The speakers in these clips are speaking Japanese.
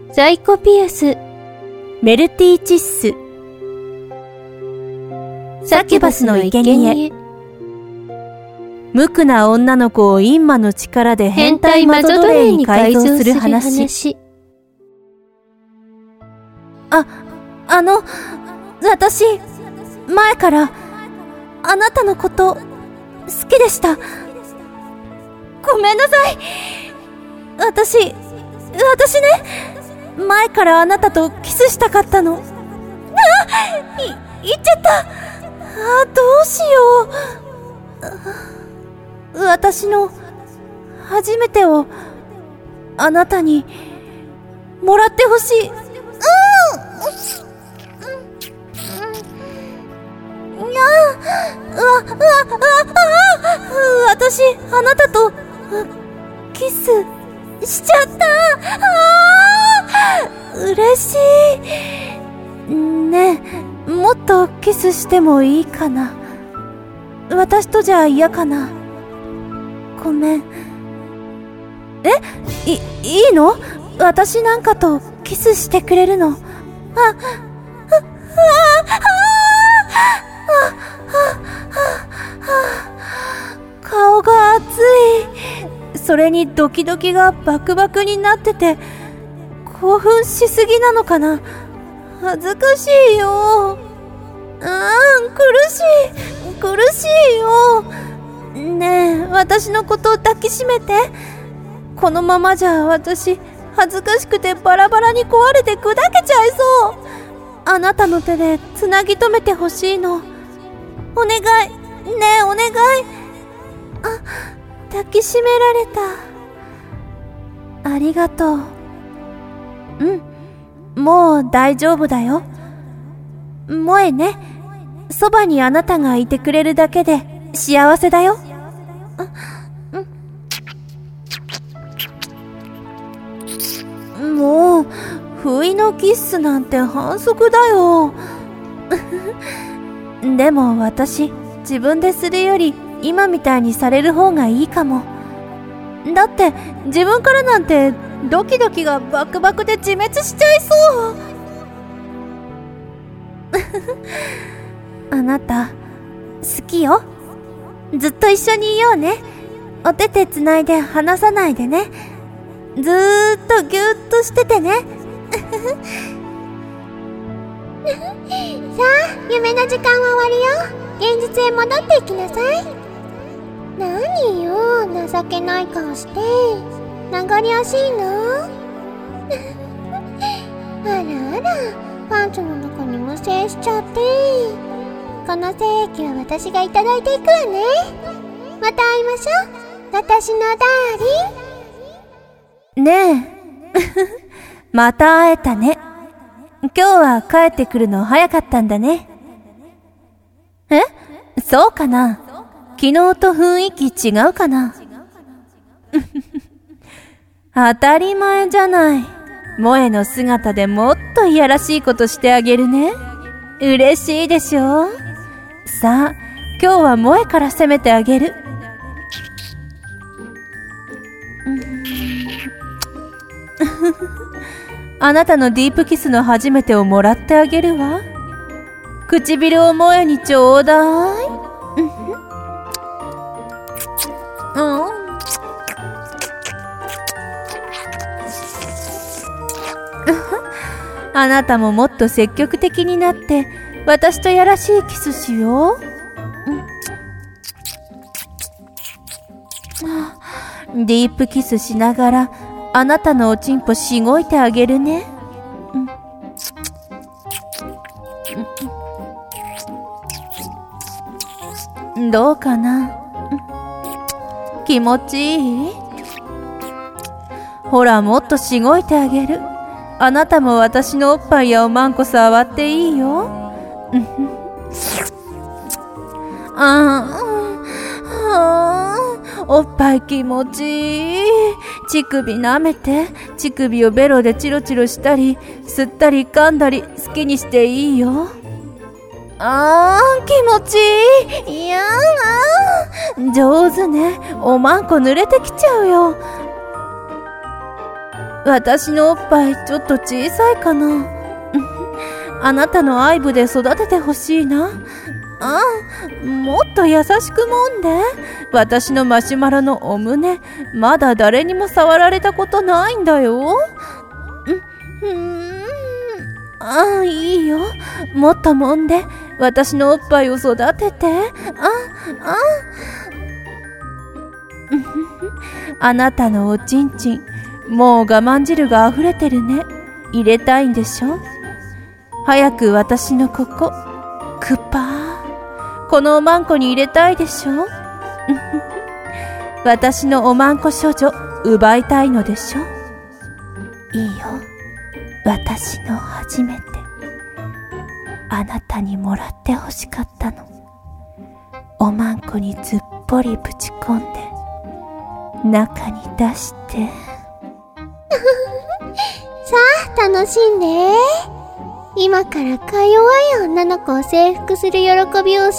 サイコピアス、メルティチッス、サキュバスの生贄、無垢な女の子を閻魔の力で変態マゾ奴隷に改造する話。私、前からあなたのこと好きでした。ごめんなさい。私ね、前からあなたとキスしたかったの。言っちゃった。どうしよう。私の初めてをあなたにもらってほしい。私、あなたとキスしちゃった。嬉しい。ねえ、もっとキスしてもいいかな。私とじゃ嫌かな。ごめん。いいの？私なんかとキスしてくれるの？顔が熱い。それにドキドキがバクバクになってて、興奮しすぎなのかな。恥ずかしいよ。苦しいよ。ねえ、私のことを抱きしめて。このままじゃ私、恥ずかしくてバラバラに壊れて砕けちゃいそう。あなたの手でつなぎ止めてほしいの。お願い。ねえ、お願い。抱きしめられた。ありがとう。もう大丈夫だよ。萌えね。そばにあなたがいてくれるだけで幸せだよ。もう、不意のキッスなんて反則だよ。でも私、自分でするより今みたいにされる方がいいかも。だって自分からなんてドキドキがバクバクで自滅しちゃいそう。あなた好きよ。ずっと一緒にいようね。お手手つないで離さないでね。ずーっとぎゅーっとしててね。 さあ、夢の時間は終わりよ。現実へ戻っていきなさい。何よ、情けない顔して。名残惜しいの？あらあら、パンツの中に無精しちゃって。この精液は私がいただいていくわね。また会いましょう、私のダーリン。 ねえ。また会えたね。今日は帰ってくるの早かったんだね。そうかな。昨日と雰囲気違うかな。当たり前じゃない。萌えの姿でもっといやらしいことしてあげるね。嬉しいでしょ。さあ、今日は萌えから攻めてあげる。あなたのディープキスの初めてをもらってあげるわ。唇を萌えにちょうだい。あなたももっと積極的になって私とやらしいキスしよう。ディープキスしながらあなたのおちんぽしごいてあげるね。どうかな。気持ちいい？ほら、もっとしごいてあげる。あなたも私のおっぱいやおまんこ触っていいよ。おっぱい気持ちいい。乳首舐めて。乳首をベロでチロチロしたり吸ったり噛んだり好きにしていいよ。気持ちいい。いや上手ね。おまんこ濡れてきちゃうよ。 私のおっぱいちょっと小さいかな。あなたの愛部で育ててほしいな。もっと優しく揉んで。私のマシュマロのお胸、まだ誰にも触られたことないんだよ。いいよ。もっと揉んで。私のおっぱいを育てて。あなたのおちんちん、もう我慢汁が溢れてるね。入れたいんでしょ。早く私のここ、クパー。このおまんこに入れたいでしょ。私のおまんこ処女、奪いたいのでしょ。いいよ。私の初めて。あなたにもらってほしかったの。おまんこにずっぽりぶち込んで、中に出して。 さあ、楽しんで。今からか弱い女の子を征服する喜びを教えてあげる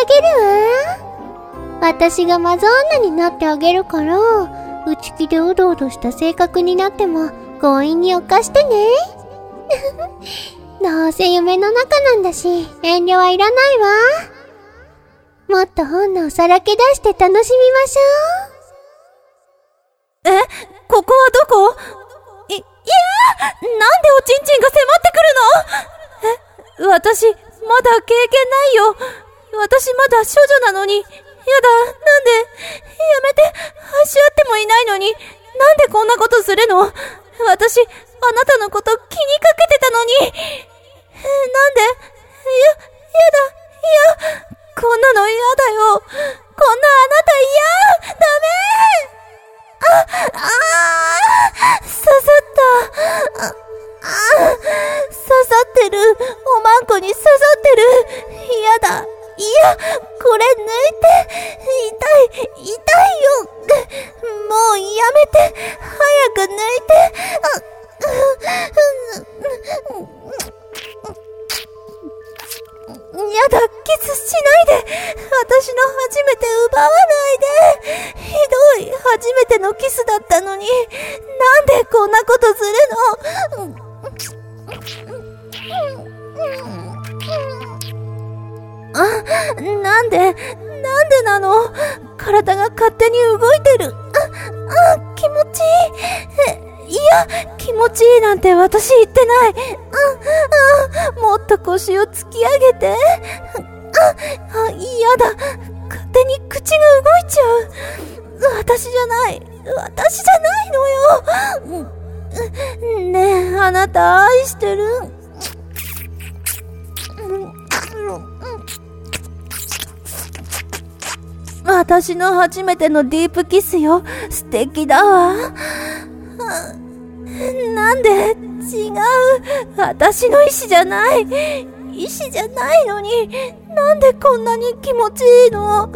わ。私がマゾ女になってあげるから、内気でうどうどした性格になっても強引に犯してね。どうせ夢の中なんだし、遠慮はいらないわ。もっと本能をさらけ出して楽しみましょう。ここはどこ？いやー、なんでおちんちんが迫ってくるの？私、まだ経験ないよ。私まだ処女なのに。やだ、なんで、やめて、足合ってもいないのに、なんでこんなことするの？私、あなたのこと気にかけてたのに。なんで？やだ、こんなの嫌だよ。こんなあなた嫌！ダメ！刺さった。刺さってる。おまんこに刺さってる。嫌だ。いや、これ抜いて。痛いよ。もうやめて。早く抜いて。やだ、キスしないで。私の初めて奪わないで。ひどい、初めてのキスだったのに。なんでこんなことするの？なんでなの？体が勝手に動いてる。気持ちいい。いや、気持ちいいなんて私言ってない。もっと腰を突き上げて。嫌だ。勝手に口が動いちゃう。私じゃないのよ。ねえ、あなた愛してる？私の初めてのディープキスよ。素敵だわ。なんで？違う。私の意志じゃない。意志じゃないのに、なんでこんなに気持ちいいの？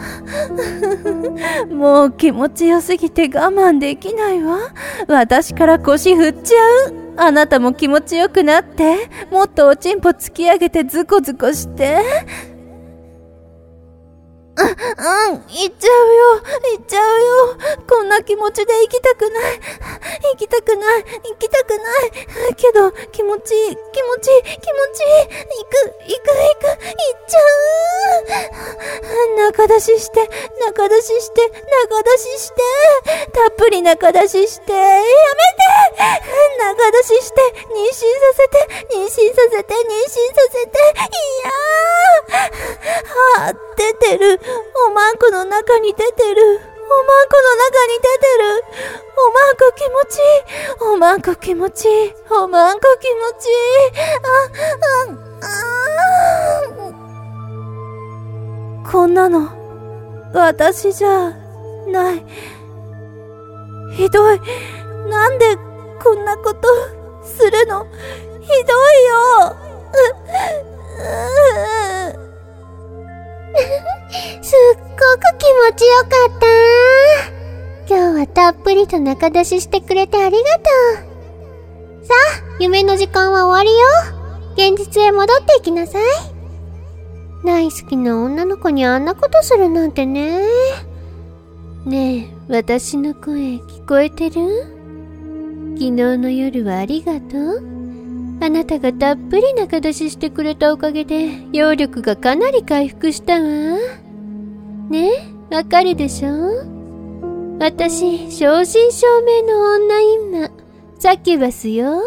もう気持ちよすぎて我慢できないわ。私から腰振っちゃう。あなたも気持ちよくなって、もっとおちんぽ突き上げてズコズコして。行っちゃうよ。こんな気持ちで行きたくない。けど、気持ちいい。行っちゃう。中出しして。たっぷり中出しして。やめて！中出しして。妊娠させて。いやー。出てる。おまんこの中に出てる。おまんこ気持ちいい。こんなの私じゃない。ひどい。なんでこんなことするの？ひどいよ。 すっごく気持ちよかった。今日はたっぷりと中出ししてくれてありがとう。さあ、夢の時間は終わりよ。現実へ戻っていきなさい。大好きな女の子にあんなことするなんてね。ねえ、私の声聞こえてる？ 昨日の夜はありがとう。あなたがたっぷり仲出ししてくれたおかげで、揚力がかなり回復したわ。ね、わかるでしょ？私、正真正銘の女今、サキュバスよ。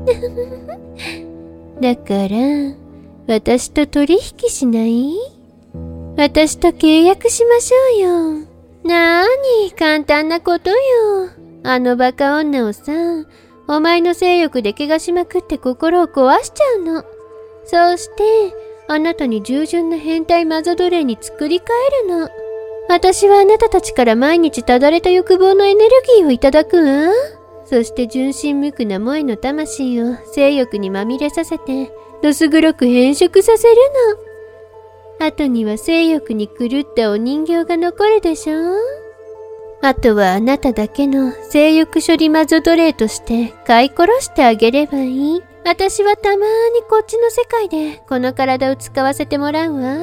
だから、私と取引しない？私と契約しましょうよ。なーに、簡単なことよ。あのバカ女をさ、お前の性欲で怪我しまくって心を壊しちゃうの。そうして、あなたに従順な変態マゾ奴隷に作り変えるの。私はあなたたちから毎日ただれた欲望のエネルギーをいただくわ。そして純真無垢な萌えの魂を性欲にまみれさせて、どす黒く変色させるの。後には性欲に狂ったお人形が残るでしょ。あとはあなただけの性欲処理マゾ奴隷として飼い殺してあげればいい。私はたまーにこっちの世界でこの体を使わせてもらうわ。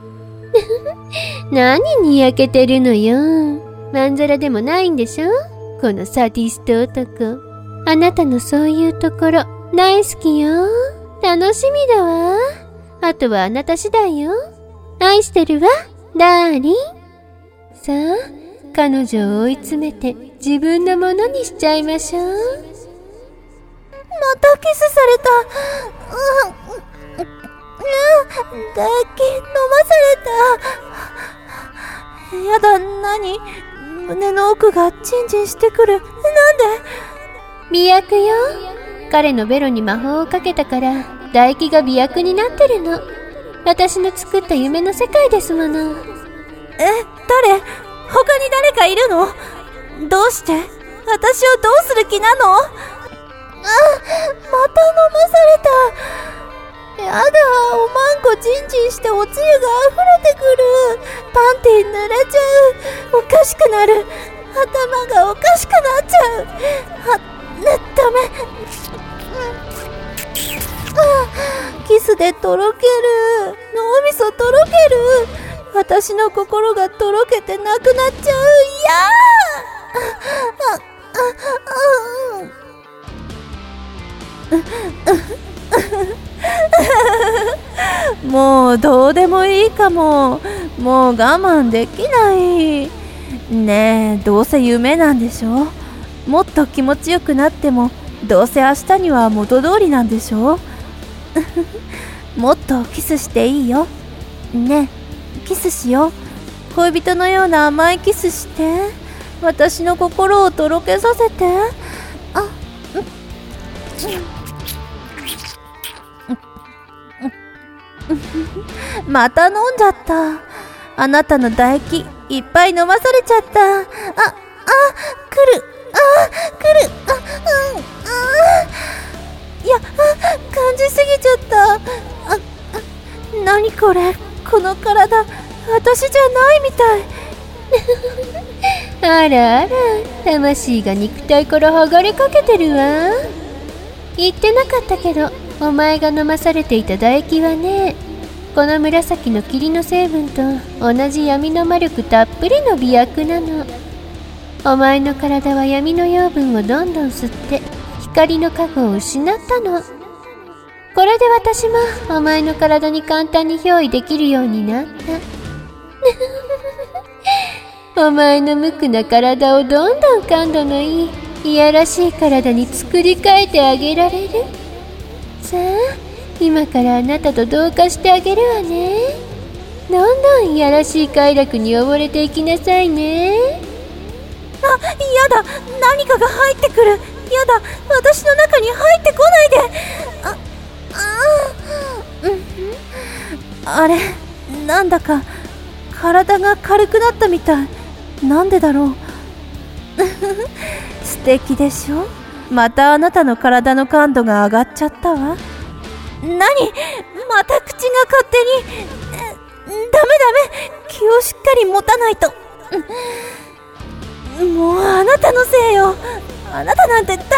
何にやけてるのよ。まんざらでもないんでしょ、このサディスト男。あなたのそういうところ大好きよ。楽しみだわ。あとはあなた次第よ。愛してるわ、ダーリン。さあ、彼女を追い詰めて自分のものにしちゃいましょう。 またキスされた。唾液飲まされた。やだ、何？胸の奥がチンチンしてくる。なんで？ 媚薬よ。彼のベロに魔法をかけたから唾液が媚薬になってるの。私の作った夢の世界ですもの。 誰？他に誰かいるの？どうして？私をどうする気なの？また飲まされた。やだ、おまんこチンチンしておつゆが溢れてくる。パンティ濡れちゃう。おかしくなる。頭がおかしくなっちゃう。ダメ。キスでとろける。脳みそとろける。私の心がとろけてなくなっちゃう。もうどうでもいいかも。もう我慢できない。ねえ、どうせ夢なんでしょ。もっと気持ちよくなってもどうせ明日には元通りなんでしょ。もっとキスしていいよ。ねえ、キスしよう。恋人のような甘いキスして。私の心をとろけさせて。また飲んじゃった。あなたの唾液いっぱい飲まされちゃった。来る。いや、感じすぎちゃった。何これ、この体、私じゃないみたい。 あらあら、魂が肉体から剥がれかけてるわ。言ってなかったけど、お前が飲まされていた唾液はね、この紫の霧の成分と同じ闇の魔力たっぷりの媚薬なの。お前の体は闇の養分をどんどん吸って光の加護を失ったの。これで私もお前の体に簡単に憑依できるようになった。お前の無垢な体をどんどん感度のいいいやらしい体に作り変えてあげられる。さあ、今からあなたと同化してあげるわね。どんどんいやらしい快楽に溺れていきなさいね。 やだ、何かが入ってくる。やだ、私の中に入ってこないで。あれ、なんだか体が軽くなったみたい。なんでだろう。素敵でしょ。またあなたの体の感度が上がっちゃったわ。何、また口が勝手に。ダメ、気をしっかり持たないと。もうあなたのせいよ。あなたなんて大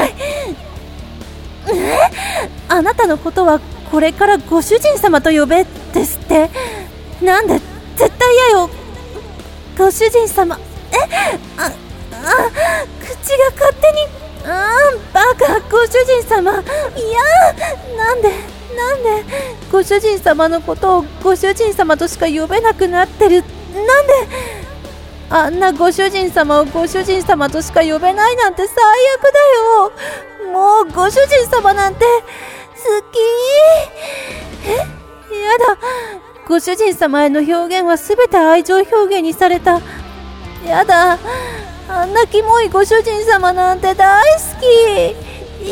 嫌い。あなたのことはこれからご主人様と呼べですって。なんで、絶対嫌よ。ご主人様。口が勝手にバカ、ご主人様。いや、なんで、ご主人様のことをご主人様としか呼べなくなってる。なんで、あんなご主人様をご主人様としか呼べないなんて最悪だよ。もうご主人様なんて、好き。やだ。ご主人様への表現はすべて愛情表現にされた。やだ。あんなキモいご主人様なんて大好き。いや、違う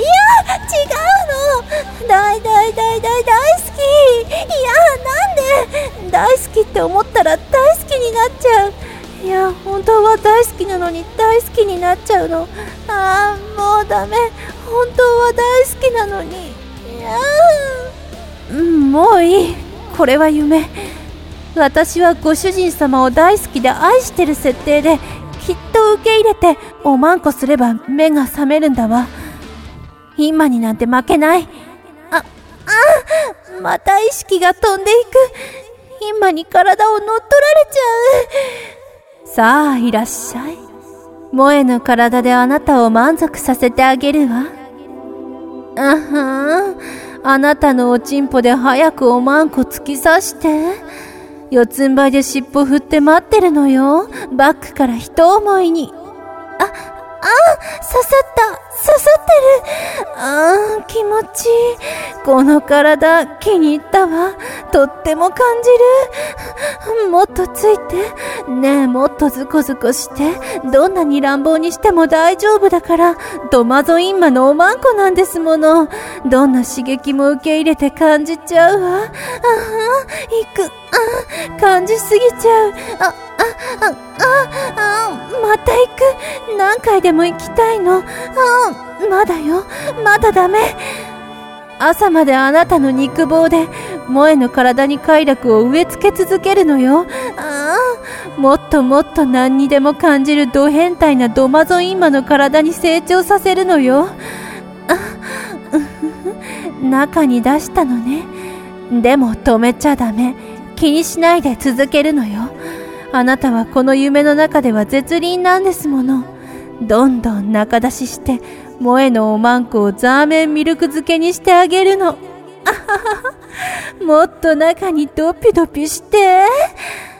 の。大好き。いや、なんで。大好きって思ったら大好きになっちゃう。いや、本当は大好きなのに大好きになっちゃうの。もうダメ。本当は大好きなのに。いや、もういい。これは夢。私はご主人様を大好きで愛してる設定で、きっと受け入れておまんこすれば目が覚めるんだわ。今になんて負けない。また意識が飛んでいく。今に体を乗っ取られちゃう。さあ、いらっしゃい。萌えの体であなたを満足させてあげるわ。あなたのおちんぽで早くおまんこ突き刺して。四つん這いで尻尾振って待ってるのよ。バックから一思いに。刺さってる。気持ちいい。この体、気に入ったわ。とっても感じる。もっとついて。ねえ、もっとズコズコして。どんなに乱暴にしても大丈夫だから、ドマゾインマのおまんこなんですもの。どんな刺激も受け入れて感じちゃうわ。感じすぎちゃう。また行く。何回でも行きたいの。まだよ。まだダメ。朝まであなたの肉棒で、萌えの体に快楽を植え付け続けるのよ。もっともっと何にでも感じるド変態なドマゾインマの体に成長させるのよ。中に出したのね。でも止めちゃダメ。気にしないで続けるのよ。あなたはこの夢の中では絶倫なんですもの。どんどん中出しして、萌えのおまんこをザーメンミルク漬けにしてあげるの。もっと中にドピドピして。